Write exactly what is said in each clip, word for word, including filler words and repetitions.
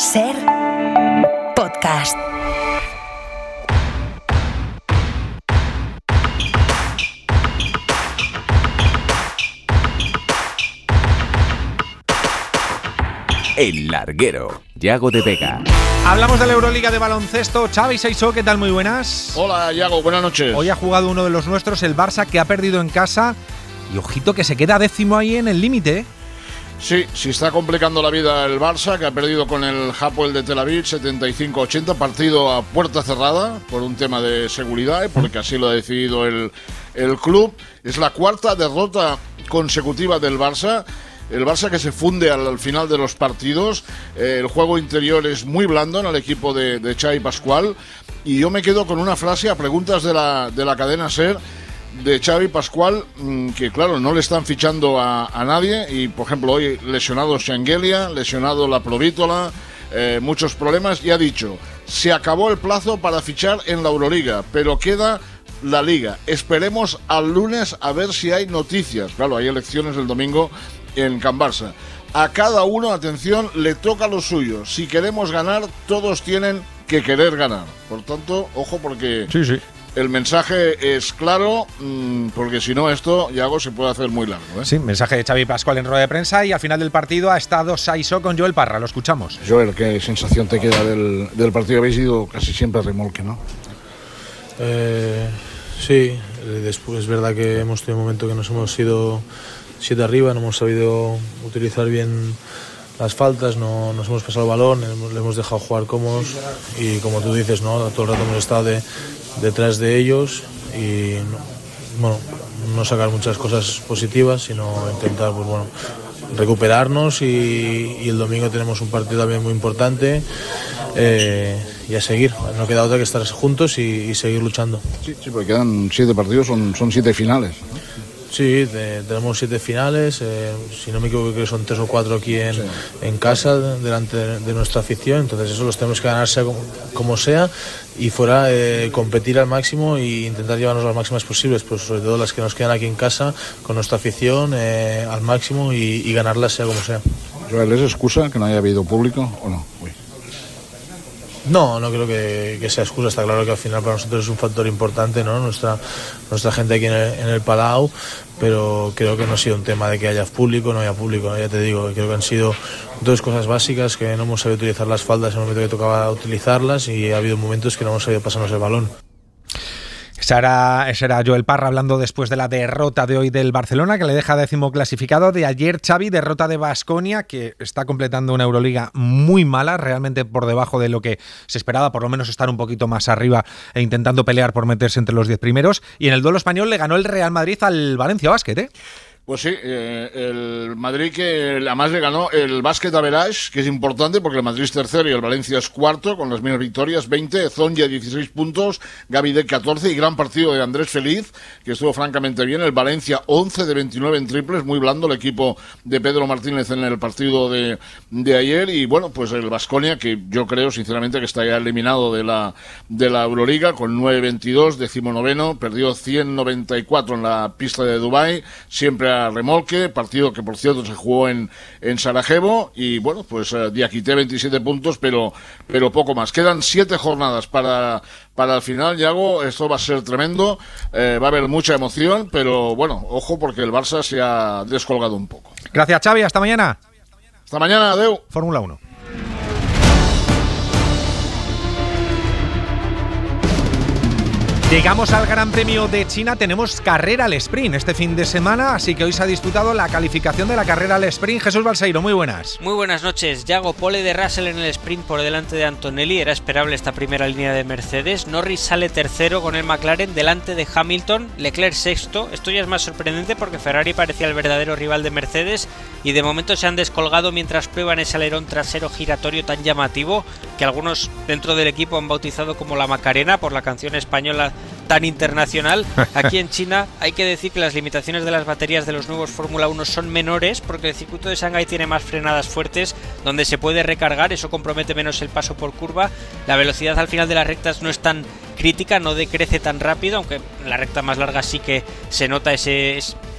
Ser podcast. El Larguero, Yago de Vega. Hablamos de la Euroliga de baloncesto. Xavi Saisó, ¿qué tal? Muy buenas. Hola, Yago, buenas noches. Hoy ha jugado uno de los nuestros, el Barça, que ha perdido en casa. Y ojito que se queda décimo ahí en el límite. Sí, sí está complicando la vida el Barça, que ha perdido con el Hapoel de Tel Aviv setenta y cinco a ochenta, partido a puerta cerrada por un tema de seguridad, porque así lo ha decidido el, el club. Es la cuarta derrota consecutiva del Barça. El Barça que se funde al, al final de los partidos. Eh, el juego interior es muy blando en el equipo de, de Xavi Pascual. Y yo me quedo con una frase a preguntas de la, de la cadena SER de Xavi Pascual, que claro, no le están fichando a, a nadie. Y por ejemplo, hoy lesionado Shengelia, lesionado la Provítola, eh, muchos problemas. Y ha dicho, se acabó el plazo para fichar en la Euroliga, pero queda la Liga. Esperemos al lunes a ver si hay noticias. Claro, hay elecciones el domingo en Can Barça. A cada uno, atención, le toca lo suyo. Si queremos ganar, todos tienen que querer ganar. Por tanto, ojo, porque sí, sí. el mensaje es claro, mmm, porque si no esto, Yago, se puede hacer muy largo, ¿eh? Sí, mensaje de Xavi Pascual en rueda de prensa. Y al final del partido ha estado Saisó con Joel Parra. Lo escuchamos. Joel, ¿qué sensación te queda del, del partido? Habéis ido casi siempre a remolque, ¿no? Eh, sí, después es verdad que hemos tenido un momento que nos hemos ido siete arriba, no hemos sabido utilizar bien las faltas, no nos hemos pasado el balón, le hemos dejado jugar cómodos y como tú dices, ¿no? Todo el rato hemos estado de, detrás de ellos y no, bueno, no sacar muchas cosas positivas, sino intentar pues, bueno, recuperarnos y, y el domingo tenemos un partido también muy importante eh, y a seguir, no queda otra que estar juntos y, y seguir luchando. Sí, sí, porque quedan siete partidos, son, son siete finales, ¿no? Sí, de, tenemos siete finales, eh, si no me equivoco creo que son tres o cuatro aquí en, sí. en casa, delante de, de nuestra afición, entonces eso los tenemos que ganar sea como, como sea y fuera eh, competir al máximo e intentar llevarnos las máximas posibles, pues sobre todo las que nos quedan aquí en casa con nuestra afición eh, al máximo y, y ganarlas sea como sea. Joel, ¿es excusa que no haya habido público o no? Uy. No, no creo que, que sea excusa, está claro que al final para nosotros es un factor importante, ¿no? Nuestra, nuestra gente aquí en el, en el Palau, pero creo que no ha sido un tema de que haya público o no haya público, ¿no? Ya te digo, creo que han sido dos cosas básicas, que no hemos sabido utilizar las faldas en el momento que tocaba utilizarlas y ha habido momentos que no hemos sabido pasarnos el balón. Ese era, ese era Joel Parra hablando después de la derrota de hoy del Barcelona, que le deja décimo clasificado. De ayer, Xavi, derrota de Baskonia, que está completando una Euroliga muy mala, realmente por debajo de lo que se esperaba, por lo menos estar un poquito más arriba e intentando pelear por meterse entre los diez primeros. Y en el duelo español le ganó el Real Madrid al Valencia Basket, ¿eh? Pues sí, eh, el Madrid que además le ganó el Basket Average, que es importante porque el Madrid es tercero y el Valencia es cuarto, con las mismas victorias, veinte, Zonja dieciséis puntos, Gavi de catorce y gran partido de Andrés Feliz, que estuvo francamente bien, el Valencia once de veintinueve en triples, muy blando el equipo de Pedro Martínez en el partido de, de ayer y bueno, pues el Baskonia, que yo creo sinceramente que está ya eliminado de la, de la Euroliga con nueve veintidós, decimonoveno, perdió ciento noventa y cuatro en la pista de Dubái, siempre a remolque, partido que por cierto se jugó en, en Sarajevo y bueno, pues uh, Diakité veintisiete puntos, pero pero poco más. Quedan siete jornadas para, para el final, Yago, esto va a ser tremendo, eh, va a haber mucha emoción, pero bueno, ojo porque el Barça se ha descolgado un poco. Gracias, Xavi, hasta mañana. Hasta mañana, adeu. Fórmula uno. Llegamos al Gran Premio de China, tenemos carrera al sprint este fin de semana, así que hoy se ha disputado la calificación de la carrera al sprint. Jesús Balseiro, muy buenas. Muy buenas noches. Yago, pole de Russell en el sprint por delante de Antonelli, era esperable esta primera línea de Mercedes. Norris sale tercero con el McLaren delante de Hamilton, Leclerc sexto. Esto ya es más sorprendente porque Ferrari parecía el verdadero rival de Mercedes y de momento se han descolgado mientras prueban ese alerón trasero giratorio tan llamativo que algunos dentro del equipo han bautizado como la Macarena por la canción española tan internacional. Aquí en China hay que decir que las limitaciones de las baterías de los nuevos Fórmula uno son menores porque el circuito de Shanghái tiene más frenadas fuertes donde se puede recargar, eso compromete menos el paso por curva. La velocidad al final de las rectas no es tan crítica, no decrece tan rápido, aunque en la recta más larga sí que se nota ese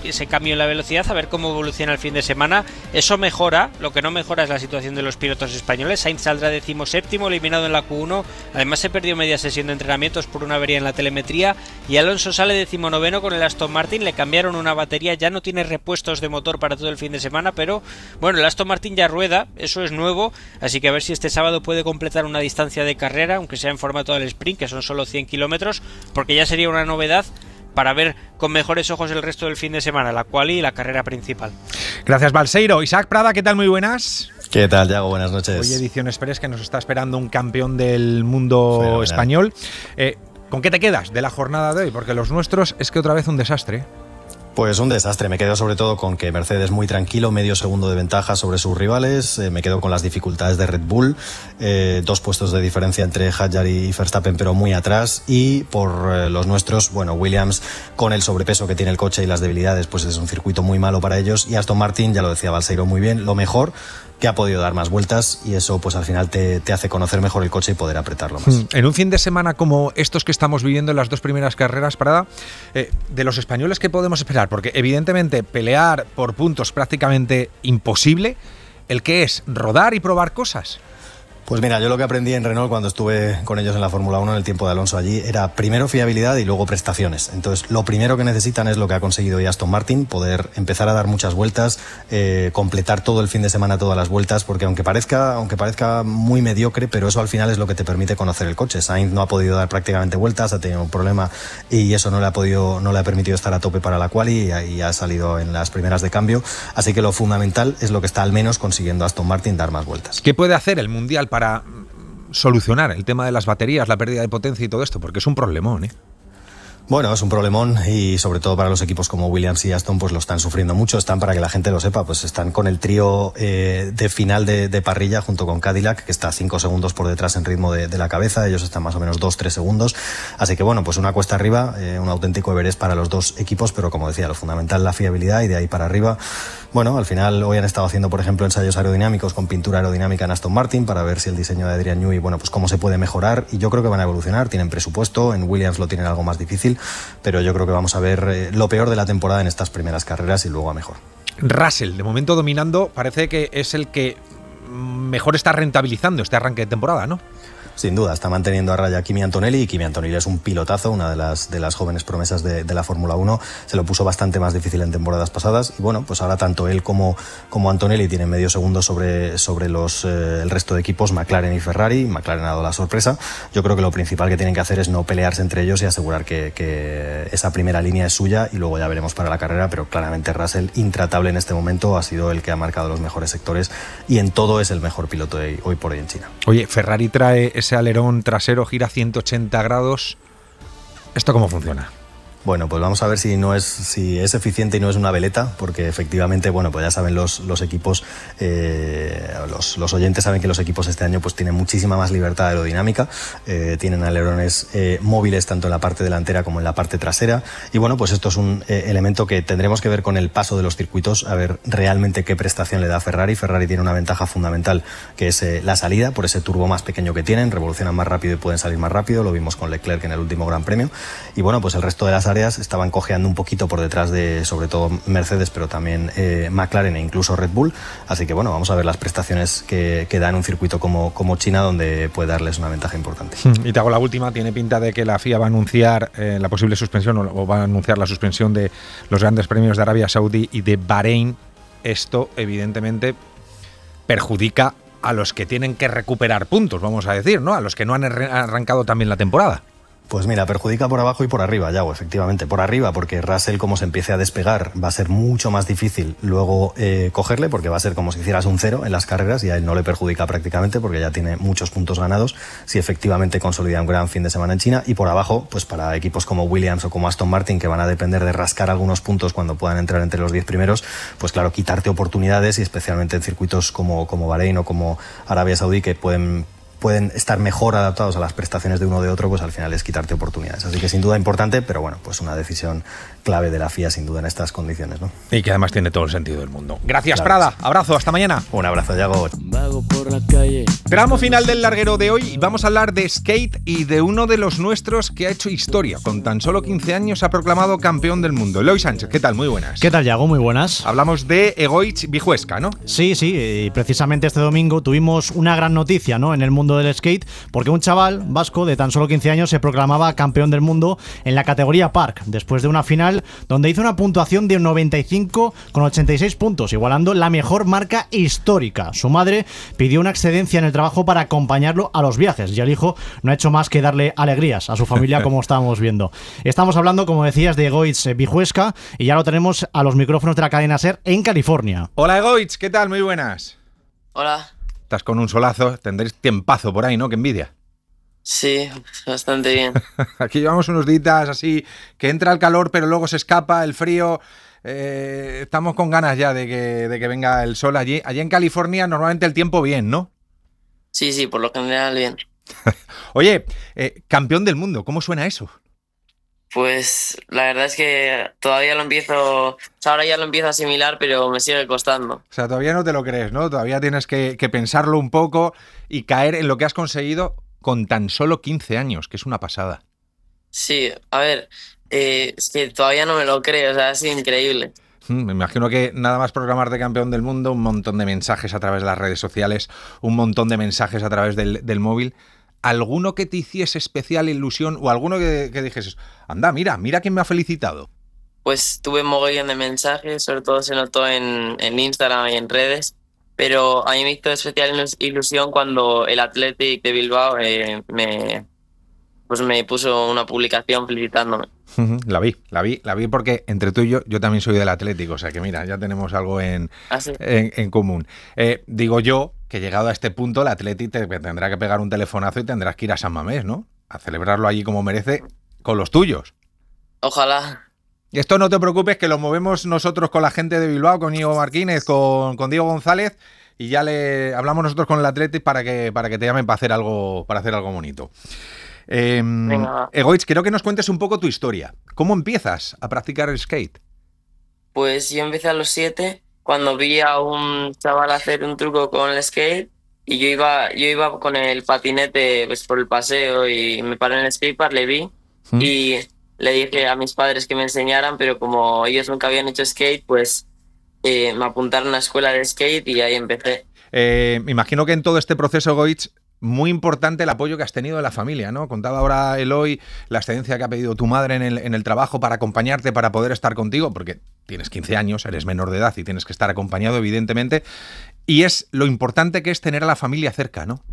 ese cambio en la velocidad, a ver cómo evoluciona el fin de semana. Eso mejora, lo que no mejora es la situación de los pilotos españoles. Sainz saldrá decimoséptimo, eliminado en la Q uno, además se perdió media sesión de entrenamientos por una avería en la telemetría, y Alonso sale decimonoveno con el Aston Martin. Le cambiaron una batería, ya no tiene repuestos de motor para todo el fin de semana, pero bueno, el Aston Martin ya rueda, eso es nuevo, así que a ver si este sábado puede completar una distancia de carrera, aunque sea en formato del sprint, que son solo cien kilómetros, porque ya sería una novedad para ver con mejores ojos el resto del fin de semana, la quali y la carrera principal. Gracias, Balseiro. Isaac Prada, ¿qué tal? Muy buenas. ¿Qué tal, Yago? Buenas noches. Hoy Edición Express, que nos está esperando un campeón del mundo Fenomenal. español. Eh, ¿Con qué te quedas de la jornada de hoy? Porque los nuestros es que otra vez un desastre. Pues un desastre. Me quedo sobre todo con que Mercedes muy tranquilo, medio segundo de ventaja sobre sus rivales. Eh, me quedo con las dificultades de Red Bull, eh, dos puestos de diferencia entre Hadjar y Verstappen, pero muy atrás. Y por eh, los nuestros, bueno, Williams con el sobrepeso que tiene el coche y las debilidades, pues es un circuito muy malo para ellos. Y Aston Martin, ya lo decía Balseiro muy bien, lo mejor que ha podido dar más vueltas, y eso pues al final te, te hace conocer mejor el coche y poder apretarlo más. En un fin de semana como estos que estamos viviendo en las dos primeras carreras, Prada, eh, de los españoles, ¿qué podemos esperar? Porque evidentemente pelear por puntos prácticamente imposible. ¿El qué es? ¿Rodar y probar cosas? Pues mira, yo lo que aprendí en Renault cuando estuve con ellos en la Fórmula uno en el tiempo de Alonso allí era primero fiabilidad y luego prestaciones. Entonces lo primero que necesitan es lo que ha conseguido hoy Aston Martin, poder empezar a dar muchas vueltas, eh, completar todo el fin de semana todas las vueltas, porque aunque parezca, aunque parezca muy mediocre, pero eso al final es lo que te permite conocer el coche. Sainz no ha podido dar prácticamente vueltas, ha tenido un problema y eso no le ha podido, no le ha permitido estar a tope para la quali, y, y ha salido en las primeras de cambio. Así que lo fundamental es lo que está al menos consiguiendo Aston Martin, dar más vueltas. ¿Qué puede hacer el Mundial para solucionar el tema de las baterías, la pérdida de potencia y todo esto? Porque es un problemón, ¿eh? Bueno, es un problemón, y sobre todo para los equipos como Williams y Aston, pues lo están sufriendo mucho. Están, para que la gente lo sepa, pues están con el trío eh, de final de, de parrilla junto con Cadillac, que está cinco segundos por detrás en ritmo de, de la cabeza. Ellos están más o menos dos tres segundos. Así que bueno, pues una cuesta arriba, eh, un auténtico Everest para los dos equipos, pero como decía, lo fundamental la fiabilidad, y de ahí para arriba. Bueno, al final hoy han estado haciendo, por ejemplo, ensayos aerodinámicos con pintura aerodinámica en Aston Martin para ver si el diseño de Adrian Newey, bueno, pues cómo se puede mejorar, y yo creo que van a evolucionar. Tienen presupuesto, en Williams lo tienen algo más difícil, pero yo creo que vamos a ver eh, lo peor de la temporada en estas primeras carreras y luego a mejor. Russell, de momento dominando, parece que es el que mejor está rentabilizando este arranque de temporada, ¿no? Sin duda, está manteniendo a raya a Kimi Antonelli, y Kimi Antonelli es un pilotazo, una de las, de las jóvenes promesas de, de la Fórmula uno. Se lo puso bastante más difícil en temporadas pasadas, y bueno, pues ahora tanto él como, como Antonelli tienen medio segundo sobre, sobre los, eh, el resto de equipos, McLaren y Ferrari. McLaren ha dado la sorpresa. Yo creo que lo principal que tienen que hacer es no pelearse entre ellos y asegurar que, que esa primera línea es suya, y luego ya veremos para la carrera, pero claramente Russell, intratable en este momento, ha sido el que ha marcado los mejores sectores, y en todo es el mejor piloto de hoy por hoy en China. Oye, Ferrari trae ese alerón trasero, gira ciento ochenta grados. ¿Esto cómo funciona? Bueno, pues vamos a ver si no es si es eficiente y no es una veleta, porque efectivamente, bueno, pues ya saben los, los equipos, eh, los, los oyentes saben que los equipos este año pues tienen muchísima más libertad aerodinámica, eh, tienen alerones eh, móviles tanto en la parte delantera como en la parte trasera, y bueno, pues esto es un eh, elemento que tendremos que ver con el paso de los circuitos, a ver realmente qué prestación le da Ferrari. Ferrari tiene una ventaja fundamental, que es eh, la salida, por ese turbo más pequeño que tienen, revolucionan más rápido y pueden salir más rápido, lo vimos con Leclerc en el último Gran Premio, y bueno, pues el resto de las áreas estaban cojeando un poquito por detrás de, sobre todo Mercedes, pero también eh, McLaren e incluso Red Bull. Así que bueno, vamos a ver las prestaciones que, que da en un circuito como, como China, donde puede darles una ventaja importante. Y te hago la última. Tiene pinta de que la F I A va a anunciar eh, la posible suspensión, o, o va a anunciar la suspensión de los grandes premios de Arabia Saudí y de Bahrein. Esto evidentemente perjudica a los que tienen que recuperar puntos, vamos a decir, ¿no? A los que no han arrancado también la temporada. Pues mira, perjudica por abajo y por arriba, Yago, efectivamente. Por arriba, porque Russell, como se empiece a despegar, va a ser mucho más difícil luego eh, cogerle, porque va a ser como si hicieras un cero en las carreras, y a él no le perjudica prácticamente porque ya tiene muchos puntos ganados si efectivamente consolida un gran fin de semana en China. Y por abajo, pues para equipos como Williams o como Aston Martin, que van a depender de rascar algunos puntos cuando puedan entrar entre los diez primeros, pues claro, quitarte oportunidades, y especialmente en circuitos como, como Bahrein o como Arabia Saudí, que pueden pueden estar mejor adaptados a las prestaciones de uno o de otro, pues al final es quitarte oportunidades. Así que sin duda importante, pero bueno, pues una decisión clave de la F I A sin duda en estas condiciones, ¿no? Y que además tiene todo el sentido del mundo. Gracias, Claro, Prada. sí. Abrazo, hasta mañana. Un abrazo, Yago. Tramo final del larguero de hoy y vamos a hablar de skate y de uno de los nuestros que ha hecho historia. Con tan solo quince años se ha proclamado campeón del mundo. Eloy Sánchez, ¿qué tal? Muy buenas. ¿Qué tal, Yago? Muy buenas. Hablamos de Egoitz Vijuesca, ¿no? Sí, sí, y precisamente este domingo tuvimos una gran noticia, ¿no?, en el mundo del skate, porque un chaval vasco de tan solo quince años se proclamaba campeón del mundo en la categoría Park, después de una final donde hizo una puntuación de noventa y cinco coma ochenta y seis puntos, igualando la mejor marca histórica. Su madre pidió una excedencia en el trabajo para acompañarlo a los viajes y el hijo no ha hecho más que darle alegrías a su familia, como estábamos viendo. Estamos hablando, como decías, de Egoitz Vijuesca y ya lo tenemos a los micrófonos de la cadena SER en California. Hola, Egoitz, ¿qué tal? Muy buenas. Hola. Estás con un solazo, tendréis tiempazo por ahí, ¿no? Qué envidia. Sí, bastante bien. Aquí llevamos unos días así, que entra el calor pero luego se escapa el frío. Eh, estamos con ganas ya de que, de que venga el sol allí. Allí en California normalmente el tiempo bien, ¿no? Sí, sí, por lo general bien. Oye, eh, campeón del mundo, ¿cómo suena eso? Pues la verdad es que todavía lo empiezo, o sea, ahora ya lo empiezo a asimilar, pero me sigue costando. O sea, todavía no te lo crees, ¿no? Todavía tienes que, que pensarlo un poco y caer en lo que has conseguido con tan solo quince años, que es una pasada. Sí, a ver, eh, es que todavía no me lo creo, o sea, es increíble. Me imagino que nada más proclamarte campeón del mundo, un montón de mensajes a través de las redes sociales, un montón de mensajes a través del, del móvil. ¿Alguno que te hiciese especial ilusión o alguno que, que dijeses, anda, mira, mira quién me ha felicitado? Pues tuve un mogollón de mensajes, sobre todo se notó en, en Instagram y en redes, pero a mí me hizo especial ilus- ilusión cuando el Athletic de Bilbao eh, me, pues me puso una publicación felicitándome. La vi, la vi, la vi porque entre tú y yo, yo también soy del Atlético, o sea que mira, ya tenemos algo en, ¿Ah, sí? en, en común. Eh, digo yo que llegado a este punto el Athletic te tendrá que pegar un telefonazo y tendrás que ir a San Mamés, ¿no? A celebrarlo allí como merece con los tuyos. Ojalá. Y esto no te preocupes, que lo movemos nosotros con la gente de Bilbao, con Íñigo Martínez, con, con Diego González, y ya le hablamos nosotros con el Athletic para que, para que te llamen para hacer algo, para hacer algo bonito. Eh, Egoitz, quiero que nos cuentes un poco tu historia. ¿Cómo empiezas a practicar el skate? Pues yo empecé a los siete cuando vi a un chaval hacer un truco con el skate y yo iba, yo iba con el patinete pues, por el paseo y me paré en el skatepark, le vi ¿Mm? y le dije a mis padres que me enseñaran, pero como ellos nunca habían hecho skate, pues eh, me apuntaron a una escuela de skate y ahí empecé. Eh, me imagino que en todo este proceso, Egoitz, muy importante el apoyo que has tenido de la familia, ¿no? Contaba ahora Eloy la excedencia que ha pedido tu madre en el, en el trabajo para acompañarte, para poder estar contigo, porque tienes quince años, eres menor de edad y tienes que estar acompañado, evidentemente. Y es lo importante que es tener a la familia cerca, ¿no?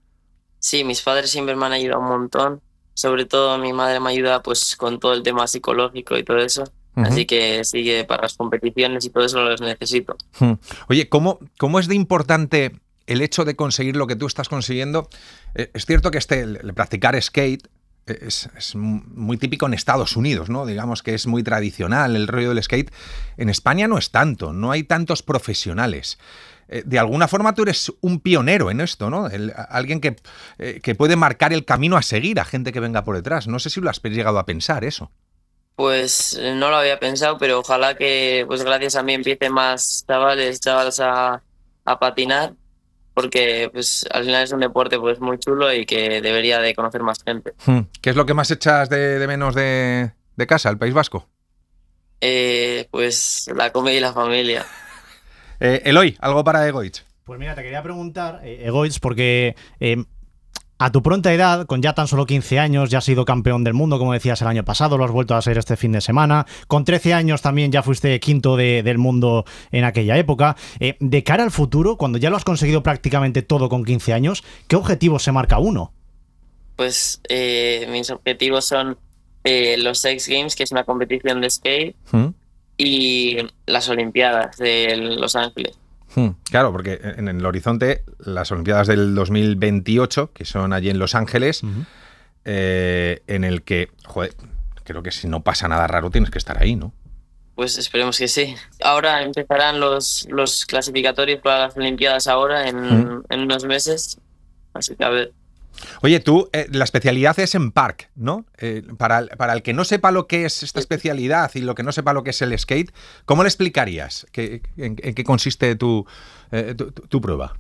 Sí, mis padres siempre me han ayudado un montón. Sobre todo mi madre me ayuda pues con todo el tema psicológico y todo eso. Uh-huh. Así que sigue para las competiciones y todo eso los necesito. Uh-huh. Oye, ¿cómo, cómo es de importante el hecho de conseguir lo que tú estás consiguiendo? Es cierto que este, el practicar skate es, es muy típico en Estados Unidos, ¿no? Digamos que es muy tradicional el rollo del skate. En España no es tanto, no hay tantos profesionales. De alguna forma tú eres un pionero en esto, ¿no? El, alguien que, eh, que puede marcar el camino a seguir a gente que venga por detrás. No sé si lo has llegado a pensar eso. Pues no lo había pensado, pero ojalá que pues gracias a mí empiece más chavales, chavales a, a patinar, porque pues al final es un deporte pues muy chulo y que debería de conocer más gente. ¿Qué es lo que más echas de, de menos de, de casa, el País Vasco? Eh, pues la comida y la familia. Eh, Eloy, ¿algo para Egoitz? Pues mira, te quería preguntar, eh, Egoitz, porque eh, a tu pronta edad, con ya tan solo quince años, ya has sido campeón del mundo, como decías el año pasado, lo has vuelto a ser este fin de semana. Con trece años también ya fuiste quinto de, del mundo en aquella época. Eh, de cara al futuro, cuando ya lo has conseguido prácticamente todo con quince años, ¿qué objetivos se marca uno? Pues eh, mis objetivos son eh, los X Games, que es una competición de skate, ¿Mm? y las Olimpiadas de Los Ángeles. Hmm, claro, porque en el horizonte las Olimpiadas del dos mil veintiocho, que son allí en Los Ángeles, uh-huh. eh, en el que, joder, creo que si no pasa nada raro tienes que estar ahí, ¿no? Pues esperemos que sí. Ahora empezarán los, los clasificatorios para las Olimpiadas ahora en, ¿Mm? en unos meses, así que a ver. Oye, tú, eh, la especialidad es en park, ¿no? Eh, para, para el que no sepa lo que es esta especialidad y lo que no sepa lo que es el skate, ¿cómo le explicarías ¿Qué, en, en qué consiste tu, eh, tu, tu prueba?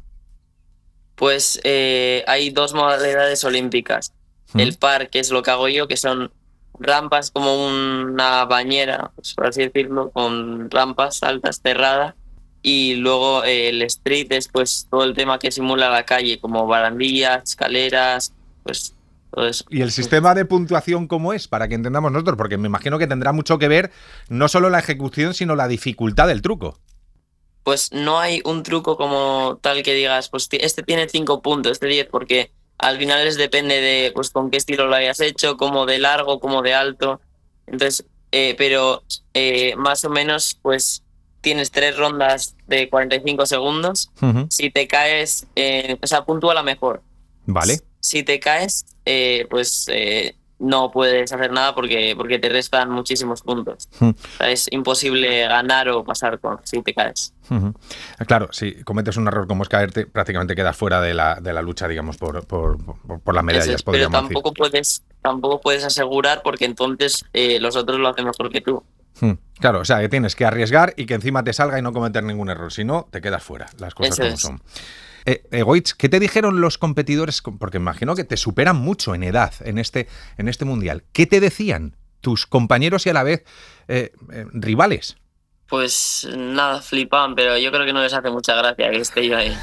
Pues eh, hay dos modalidades olímpicas. ¿Mm? El park, que es lo que hago yo, que son rampas como una bañera, pues por así decirlo, con rampas altas cerradas. Y luego eh, el street es pues todo el tema que simula la calle, como barandillas, escaleras, pues todo eso. ¿Y el sistema de puntuación cómo es? Para que entendamos nosotros, porque me imagino que tendrá mucho que ver no solo la ejecución, sino la dificultad del truco. Pues no hay un truco como tal que digas, pues este tiene cinco puntos, este diez, porque al final les depende de pues con qué estilo lo hayas hecho, como de largo, como de alto. Entonces, eh, pero eh, más o menos, pues tienes tres rondas de cuarenta y cinco segundos. Uh-huh. Si te caes, eh, o sea, puntúa la mejor. Vale. Si te caes, eh, pues eh, no puedes hacer nada porque, porque te restan muchísimos puntos. Uh-huh. O sea, es imposible ganar o pasar con, si te caes. Uh-huh. Claro, si cometes un error como es caerte, prácticamente quedas fuera de la, de la lucha, digamos, por, por, por, por las medallas. Es, pero tampoco decir. puedes tampoco puedes asegurar porque entonces eh, los otros lo hacen mejor que tú. Claro, o sea, que tienes que arriesgar y que encima te salga y no cometer ningún error, si no, te quedas fuera, las cosas Eso como es. son. Eh, Egoitz, ¿qué te dijeron los competidores? Porque imagino que te superan mucho en edad en este, en este mundial. ¿Qué te decían tus compañeros y a la vez eh, eh, rivales? Pues nada, flipaban, pero yo creo que no les hace mucha gracia que esté yo ahí.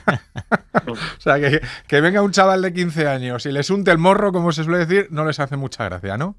O sea, que, que venga un chaval de quince años y les unte el morro, como se suele decir, no les hace mucha gracia, ¿no?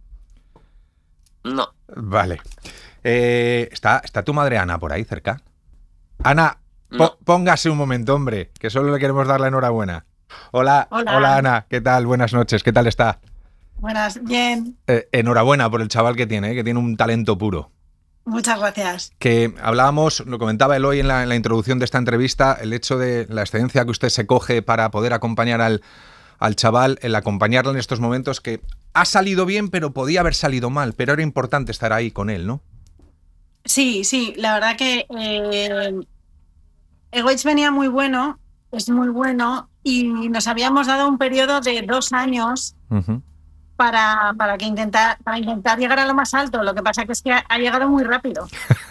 No. Vale. Eh, ¿está, ¿Está tu madre Ana por ahí cerca? Ana, no. po- póngase un momento, hombre, que solo le queremos dar la enhorabuena. Hola, hola, hola Ana, ¿qué tal? Buenas noches, ¿qué tal está? Buenas, bien. Eh, enhorabuena por el chaval que tiene, eh, que tiene un talento puro. Muchas gracias. Que hablábamos, lo comentaba Eloy en la, en la introducción de esta entrevista, el hecho de la excedencia que usted se coge para poder acompañar al, al chaval, el acompañarlo en estos momentos que ha salido bien, pero podía haber salido mal, pero era importante estar ahí con él, ¿no? Sí, sí, la verdad que eh, Egoitz venía muy bueno, es muy bueno, y nos habíamos dado un periodo de dos años uh-huh. para, para, que intentar, para intentar llegar a lo más alto. Lo que pasa que es que ha, ha llegado muy rápido.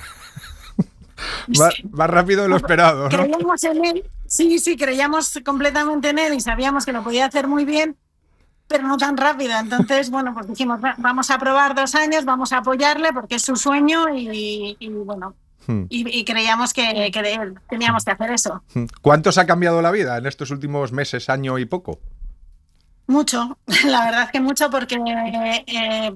más, más rápido de lo esperado, ¿no? Creíamos en él, sí, sí, creíamos completamente en él y sabíamos que lo podía hacer muy bien, pero no tan rápido. Entonces, bueno, pues dijimos, vamos a probar dos años, vamos a apoyarle porque es su sueño y, y bueno, hmm. y, y creíamos que, que teníamos que hacer eso. ¿Cuánto se ha cambiado la vida en estos últimos meses, año y poco? Mucho, la verdad es que mucho porque eh,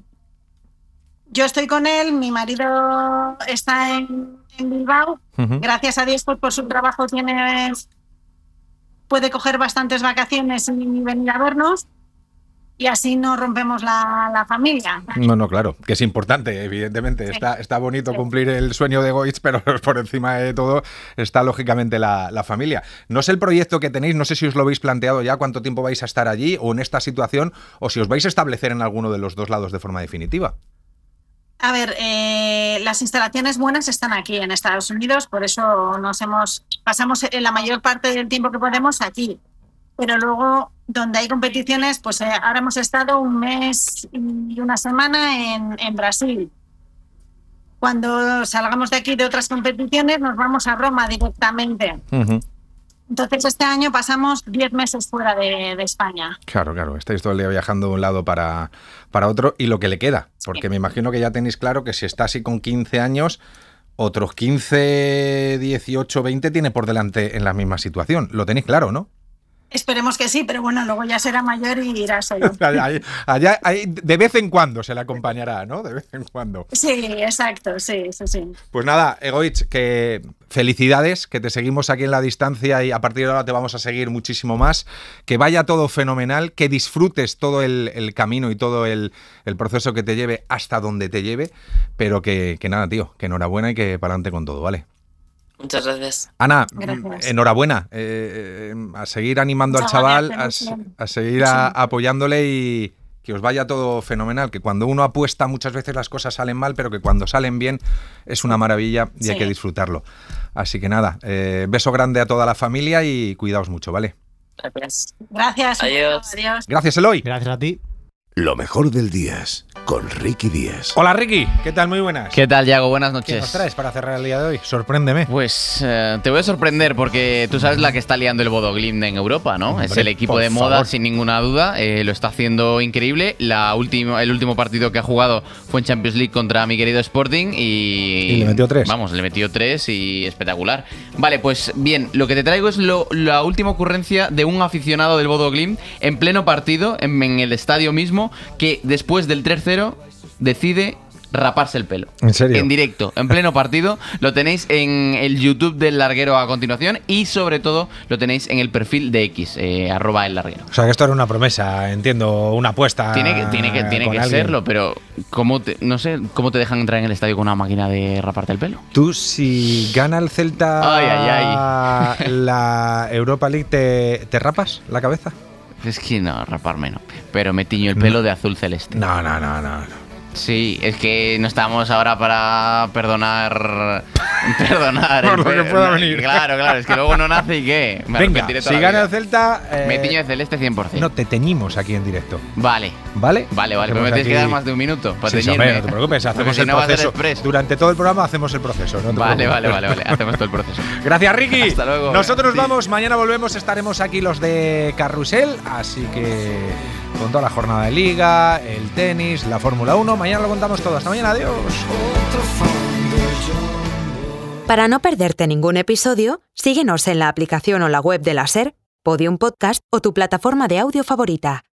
yo estoy con él, mi marido está en, en Bilbao, uh-huh. gracias a Dios pues, por su trabajo tiene, puede coger bastantes vacaciones y venir a vernos. Y así no rompemos la, la familia. No, no, claro, que es importante, evidentemente. Sí. Está, está bonito sí. cumplir el sueño de Egoitz, pero por encima de todo está lógicamente la, la familia. No sé el proyecto que tenéis, no sé si os lo habéis planteado ya, cuánto tiempo vais a estar allí o en esta situación, o si os vais a establecer en alguno de los dos lados de forma definitiva. A ver, eh, las instalaciones buenas están aquí en Estados Unidos, por eso nos hemos pasamos la mayor parte del tiempo que podemos aquí. Pero luego, donde hay competiciones, pues eh, ahora hemos estado un mes y una semana en, en Brasil. Cuando salgamos de aquí de otras competiciones, nos vamos a Roma directamente. Uh-huh. Entonces, este año pasamos diez meses fuera de, de España. Claro, claro. Estáis todo el día viajando de un lado para, para otro y lo que le queda. Porque sí. me imagino que ya tenéis claro que si está así con quince años, otros quince, dieciocho, veinte tiene por delante en la misma situación. Lo tenéis claro, ¿no? Esperemos que sí, pero bueno, luego ya será mayor y irá solo. allá, allá, allá, de vez en cuando se le acompañará, ¿no? De vez en cuando. Sí, exacto, sí, sí, sí. Pues nada, Egoitz, que felicidades, que te seguimos aquí en la distancia y a partir de ahora te vamos a seguir muchísimo más. Que vaya todo fenomenal, que disfrutes todo el, el camino y todo el, el proceso que te lleve hasta donde te lleve, pero que, que nada, tío, que enhorabuena y que para adelante con todo, ¿vale? Muchas gracias. Ana, gracias. enhorabuena. Eh, a seguir animando Muchas al chaval, a, a seguir a, apoyándole y que os vaya todo fenomenal. Que cuando uno apuesta muchas veces las cosas salen mal, pero que cuando salen bien es una maravilla y sí. hay que disfrutarlo. Así que nada, eh, beso grande a toda la familia y cuidaos mucho, ¿vale? Gracias. Gracias. Adiós. Adiós. Gracias, Eloy. Gracias a ti. Lo mejor del día con Ricky Díaz. Hola, Ricky. ¿Qué tal? Muy buenas. ¿Qué tal, Yago? Buenas ¿Qué noches. nos traes para cerrar el día de hoy? Sorpréndeme. Pues eh, te voy a sorprender porque tú sabes la que está liando el Bodo Glimt en Europa, ¿no? Hombre, es el equipo por de moda, favor. sin ninguna duda. Eh, lo está haciendo increíble. La última, el último partido que ha jugado fue en Champions League contra mi querido Sporting y... Y le metió tres. Vamos, le metió tres y espectacular. Vale, pues bien, lo que te traigo es lo, la última ocurrencia de un aficionado del Bodo Glimt en pleno partido, en, en el estadio mismo, que después del tres cero decide raparse el pelo. ¿En serio? En directo, en pleno partido. Lo tenéis en el YouTube del Larguero a continuación y sobre todo lo tenéis en el perfil de X, eh, arroba el Larguero. O sea, que esto era una promesa, entiendo, una apuesta. Tiene que, tiene que, tiene con que alguien. serlo, pero ¿cómo te, no sé cómo te dejan entrar en el estadio con una máquina de raparte el pelo? Tú, si gana el Celta Ay, ay, ay. la Europa League, ¿te, te rapas la cabeza? Es que no, raparme no. Pero me tiño el pelo de azul celeste. No, no, no, no. no. Sí, es que no estamos ahora para perdonar. Perdonar. Por el lo que pe- pueda no, venir. Claro, claro, es que luego no nace y qué. Me Venga, arrepentiré toda si la gana vida. el Celta. eh, Me tiño de celeste cien por ciento. No, te teñimos aquí en directo. Vale. ¿Vale? Vale, vale, pero Hacemos me tienes que aquí- dar más de un minuto para Sí, sí, teñirme. hombre, no te preocupes, hacemos Porque si el no va a ser proceso. express. Durante todo el programa hacemos el proceso. No te Vale, preocupes. vale, vale, vale. Hacemos todo el proceso. Gracias, Ricky. Hasta luego. Nosotros Sí. vamos, mañana volvemos, estaremos aquí los de Carrusel, así que con toda la jornada de Liga, el tenis, la Fórmula uno, mañana lo contamos todo. Hasta mañana, adiós. Para no perderte ningún episodio, síguenos en la aplicación o la web de la SER, Podium Podcast o tu plataforma de audio favorita.